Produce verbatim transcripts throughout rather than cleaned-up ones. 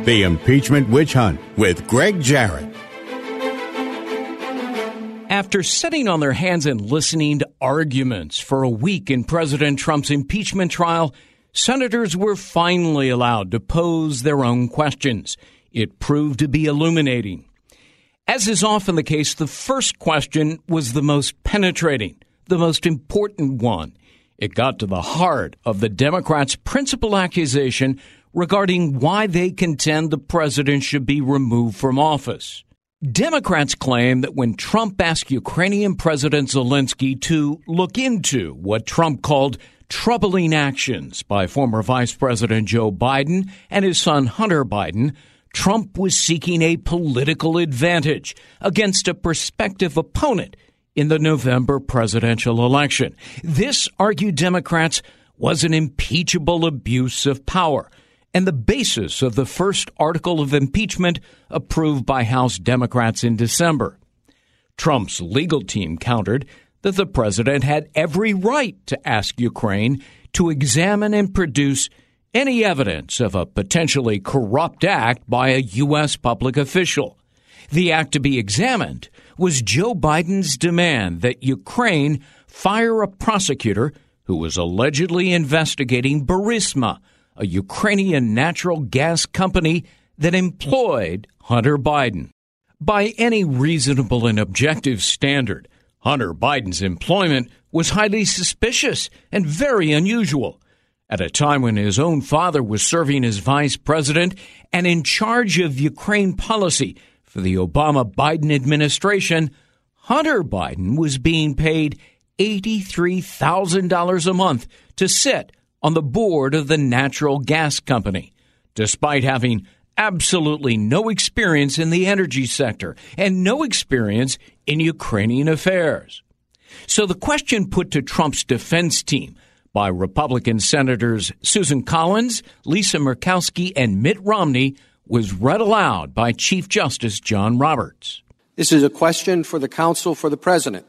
The Impeachment Witch Hunt with Greg Jarrett. After sitting on their hands and listening to arguments for a week in President Trump's impeachment trial, senators were finally allowed to pose their own questions. It proved to be illuminating. As is often the case, the first question was the most penetrating, the most important one. It got to the heart of the Democrats' principal accusation regarding why they contend the president should be removed from office. Democrats claim that when Trump asked Ukrainian President Zelensky to look into what Trump called troubling actions by former Vice President Joe Biden and his son Hunter Biden, Trump was seeking a political advantage against a prospective opponent in the November presidential election. This, argued Democrats, was an impeachable abuse of power and the basis of the first article of impeachment approved by House Democrats in December. Trump's legal team countered that the president had every right to ask Ukraine to examine and produce any evidence of a potentially corrupt act by a U S public official. The act to be examined was Joe Biden's demand that Ukraine fire a prosecutor who was allegedly investigating Burisma, a Ukrainian natural gas company that employed Hunter Biden. By any reasonable and objective standard, Hunter Biden's employment was highly suspicious and very unusual. At a time when his own father was serving as vice president and in charge of Ukraine policy for the Obama-Biden administration, Hunter Biden was being paid eighty-three thousand dollars a month to sit on the board of the natural gas company, despite having absolutely no experience in the energy sector and no experience in Ukrainian affairs. So the question put to Trump's defense team by Republican Senators Susan Collins, Lisa Murkowski, and Mitt Romney was read aloud by Chief Justice John Roberts. This is a question for the counsel for the president.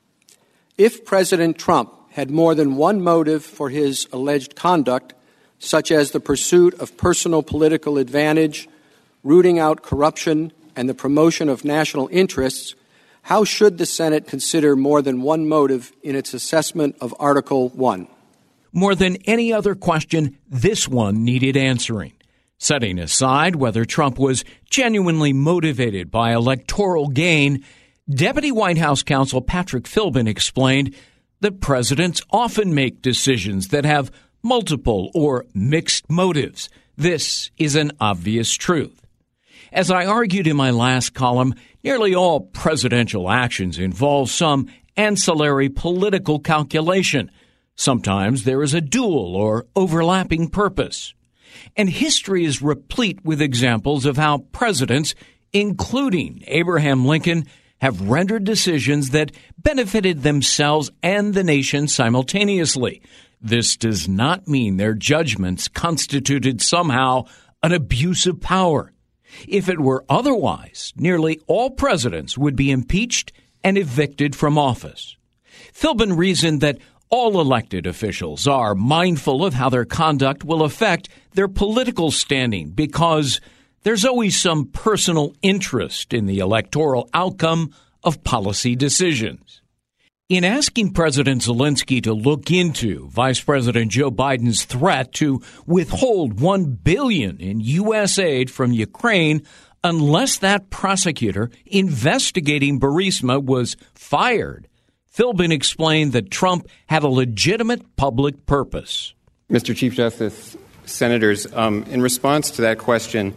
If President Trump had more than one motive for his alleged conduct, such as the pursuit of personal political advantage, rooting out corruption, and the promotion of national interests, how should the Senate consider more than one motive in its assessment of Article one? More than any other question, this one needed answering. Setting aside whether Trump was genuinely motivated by electoral gain, Deputy White House counsel Patrick Philbin explained that presidents often make decisions that have multiple or mixed motives. This is an obvious truth. As I argued in my last column, nearly all presidential actions involve some ancillary political calculation. Sometimes there is a dual or overlapping purpose. And history is replete with examples of how presidents, including Abraham Lincoln, have rendered decisions that benefited themselves and the nation simultaneously. This does not mean their judgments constituted somehow an abuse of power. If it were otherwise, nearly all presidents would be impeached and evicted from office. Philbin reasoned that all elected officials are mindful of how their conduct will affect their political standing because there's always some personal interest in the electoral outcome of policy decisions. In asking President Zelensky to look into Vice President Joe Biden's threat to withhold one billion dollars in U S aid from Ukraine unless that prosecutor investigating Burisma was fired, Philbin explained that Trump had a legitimate public purpose. Mister Chief Justice, Senators, um, in response to that question,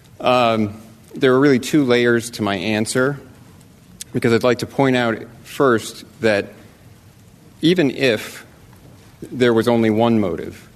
um, there are really two layers to my answer, because I'd like to point out first that even if there was only one motive,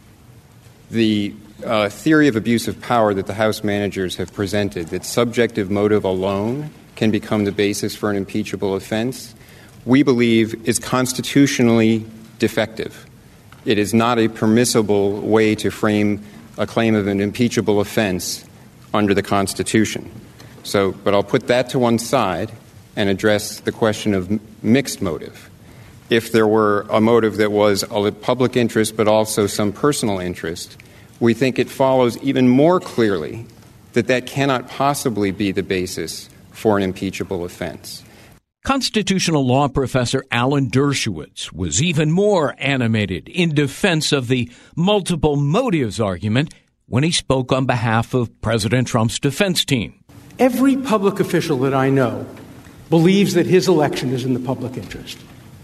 the uh, theory of abuse of power that the House managers have presented, that subjective motive alone can become the basis for an impeachable offense, we believe is constitutionally defective. It is not a permissible way to frame a claim of an impeachable offense under the Constitution. So, but I'll put that to one side and address the question of m- mixed motive. If there were a motive that was a public interest but also some personal interest, we think it follows even more clearly that that cannot possibly be the basis for an impeachable offense. Constitutional law professor Alan Dershowitz was even more animated in defense of the multiple motives argument when he spoke on behalf of President Trump's defense team. Every public official that I know believes that his election is in the public interest.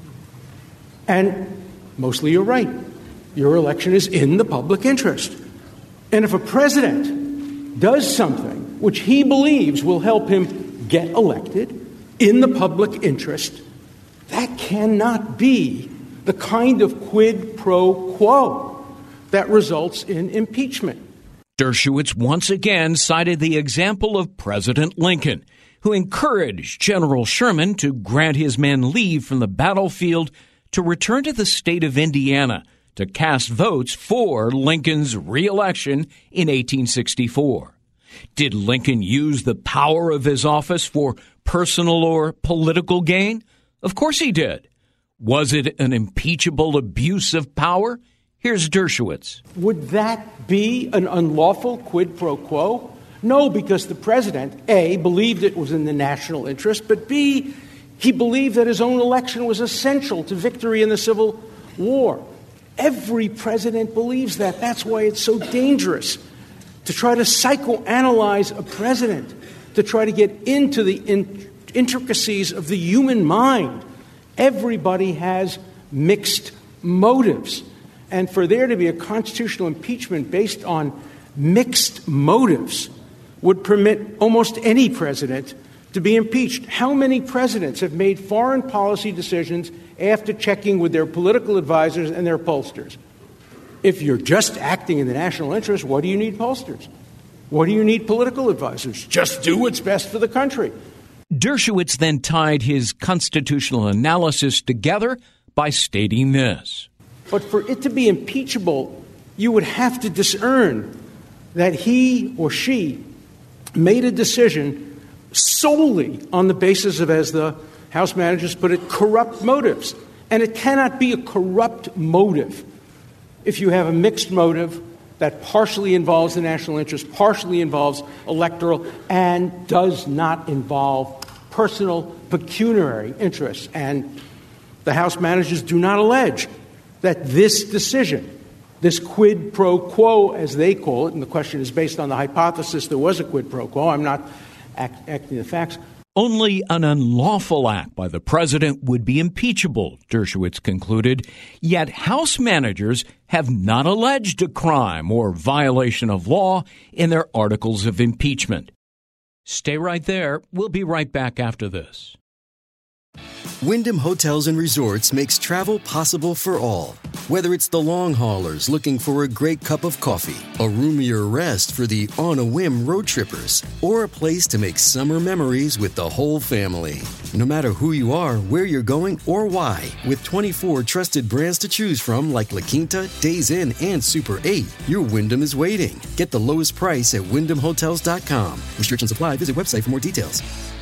And mostly you're right. Your election is in the public interest. And if a president does something which he believes will help him get elected in the public interest, that cannot be the kind of quid pro quo that results in impeachment. Dershowitz once again cited the example of President Lincoln, who encouraged General Sherman to grant his men leave from the battlefield to return to the state of Indiana to cast votes for Lincoln's re-election in eighteen sixty-four. Did Lincoln use the power of his office for personal or political gain? Of course he did. Was it an impeachable abuse of power? Here's Dershowitz. Would that be an unlawful quid pro quo? No, because the president, A, believed it was in the national interest, but B, he believed that his own election was essential to victory in the Civil War. Every president believes that. That's why it's so dangerous to try to psychoanalyze a president, to try to get into the in- intricacies of the human mind. Everybody has mixed motives. And for there to be a constitutional impeachment based on mixed motives would permit almost any president to be impeached. How many presidents have made foreign policy decisions after checking with their political advisors and their pollsters? If you're just acting in the national interest, what do you need pollsters? What do you need political advisors? Just do what's best for the country. Dershowitz then tied his constitutional analysis together by stating this. But for it to be impeachable, you would have to discern that he or she made a decision solely on the basis of, as the House managers put it, corrupt motives. And it cannot be a corrupt motive if you have a mixed motive that partially involves the national interest, partially involves electoral, and does not involve personal pecuniary interests. And the House managers do not allege that this decision, this quid pro quo, as they call it, and the question is based on the hypothesis there was a quid pro quo, I'm not act, acting the facts. Only an unlawful act by the president would be impeachable, Dershowitz concluded, yet House managers have not alleged a crime or violation of law in their articles of impeachment. Stay right there. We'll be right back after this. Wyndham Hotels and Resorts makes travel possible for all. Whether it's the long haulers looking for a great cup of coffee, a roomier rest for the on-a-whim road trippers, or a place to make summer memories with the whole family. No matter who you are, where you're going, or why, with twenty-four trusted brands to choose from like La Quinta, Days Inn, and Super eight, your Wyndham is waiting. Get the lowest price at wyndham hotels dot com. Restrictions apply. Visit website for more details.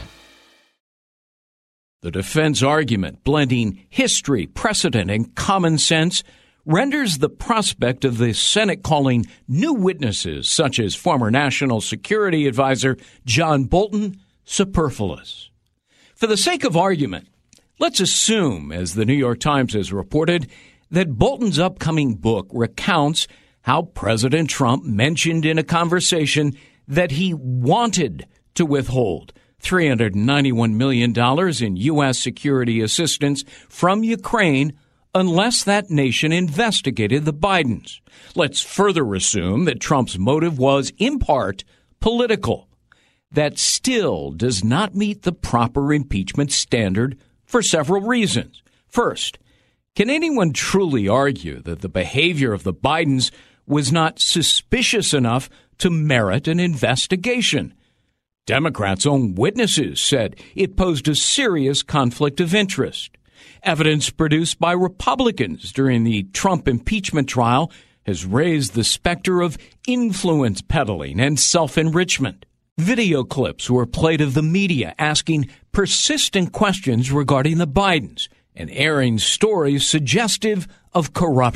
The defense argument, blending history, precedent, and common sense, renders the prospect of the Senate calling new witnesses, such as former National Security Advisor John Bolton, superfluous. For the sake of argument, let's assume, as the New York Times has reported, that Bolton's upcoming book recounts how President Trump mentioned in a conversation that he wanted to withhold three hundred ninety-one million dollars in U S security assistance from Ukraine unless that nation investigated the Bidens. Let's further assume that Trump's motive was, in part, political. That still does not meet the proper impeachment standard for several reasons. First, can anyone truly argue that the behavior of the Bidens was not suspicious enough to merit an investigation? Democrats' own witnesses said it posed a serious conflict of interest. Evidence produced by Republicans during the Trump impeachment trial has raised the specter of influence peddling and self-enrichment. Video clips were played of the media asking persistent questions regarding the Bidens and airing stories suggestive of corruption.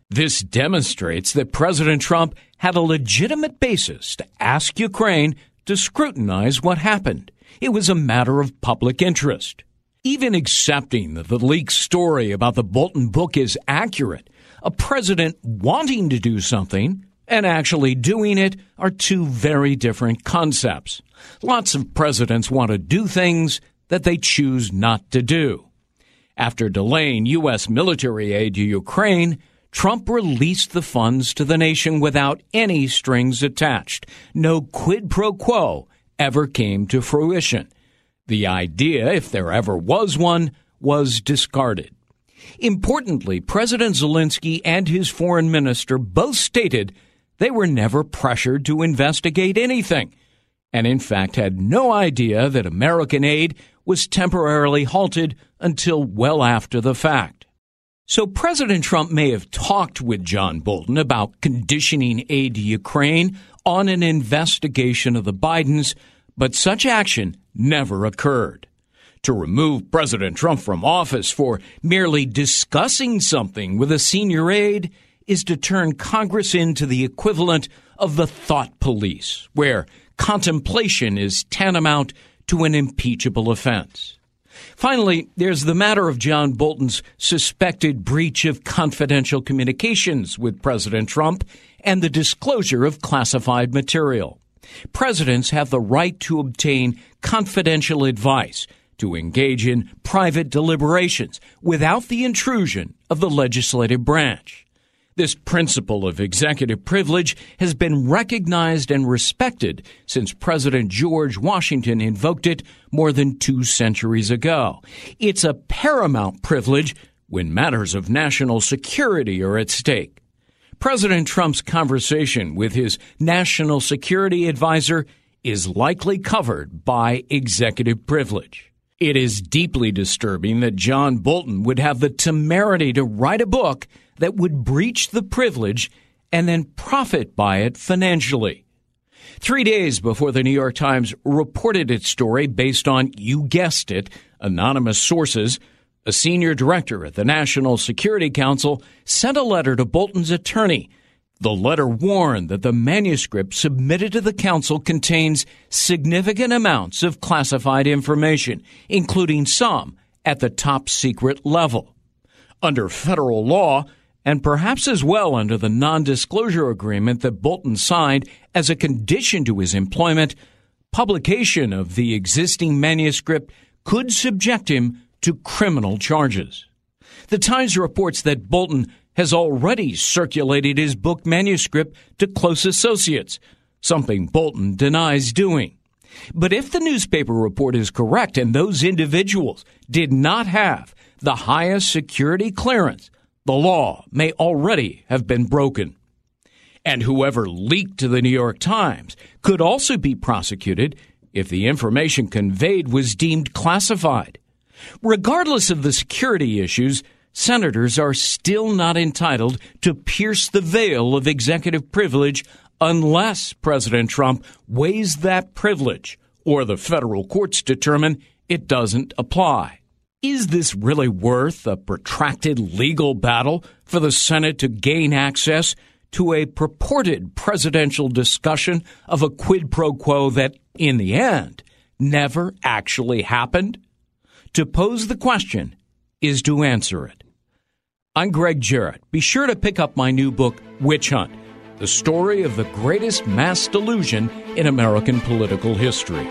This demonstrates that President Trump had a legitimate basis to ask Ukraine to scrutinize what happened. It was a matter of public interest. Even accepting that the leaked story about the Bolton book is accurate, a president wanting to do something and actually doing it are two very different concepts. Lots of presidents want to do things that they choose not to do. After delaying U S military aid to Ukraine, Trump released the funds to the nation without any strings attached. No quid pro quo ever came to fruition. The idea, if there ever was one, was discarded. Importantly, President Zelensky and his foreign minister both stated they were never pressured to investigate anything, and in fact had no idea that American aid was temporarily halted until well after the fact. So President Trump may have talked with John Bolton about conditioning aid to Ukraine on an investigation of the Bidens, but such action never occurred. To remove President Trump from office for merely discussing something with a senior aide is to turn Congress into the equivalent of the thought police, where contemplation is tantamount to an impeachable offense. Finally, there's the matter of John Bolton's suspected breach of confidential communications with President Trump and the disclosure of classified material. Presidents have the right to obtain confidential advice, to engage in private deliberations without the intrusion of the legislative branch. This principle of executive privilege has been recognized and respected since President George Washington invoked it more than two centuries ago. It's a paramount privilege when matters of national security are at stake. President Trump's conversation with his national security advisor is likely covered by executive privilege. It is deeply disturbing that John Bolton would have the temerity to write a book that would breach the privilege and then profit by it financially. Three days before the New York Times reported its story based on, you guessed it, anonymous sources, a senior director at the National Security Council sent a letter to Bolton's attorney. The letter warned that the manuscript submitted to the council contains significant amounts of classified information, including some at the top secret level. Under federal law, and perhaps as well under the non-disclosure agreement that Bolton signed as a condition to his employment, publication of the existing manuscript could subject him to criminal charges. The Times reports that Bolton has already circulated his book manuscript to close associates, something Bolton denies doing. But if the newspaper report is correct and those individuals did not have the highest security clearance, the law may already have been broken. And whoever leaked to the New York Times could also be prosecuted if the information conveyed was deemed classified. Regardless of the security issues, senators are still not entitled to pierce the veil of executive privilege unless President Trump weighs that privilege or the federal courts determine it doesn't apply. Is this really worth a protracted legal battle for the Senate to gain access to a purported presidential discussion of a quid pro quo that, in the end, never actually happened? To pose the question is to answer it. I'm Greg Jarrett. Be sure to pick up my new book, Witch Hunt, the story of the greatest mass delusion in American political history.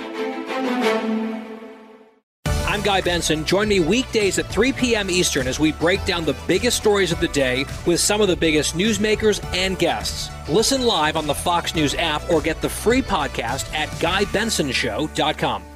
I'm Guy Benson. Join me weekdays at three p.m. Eastern as we break down the biggest stories of the day with some of the biggest newsmakers and guests. Listen live on the Fox News app or get the free podcast at guy benson show dot com.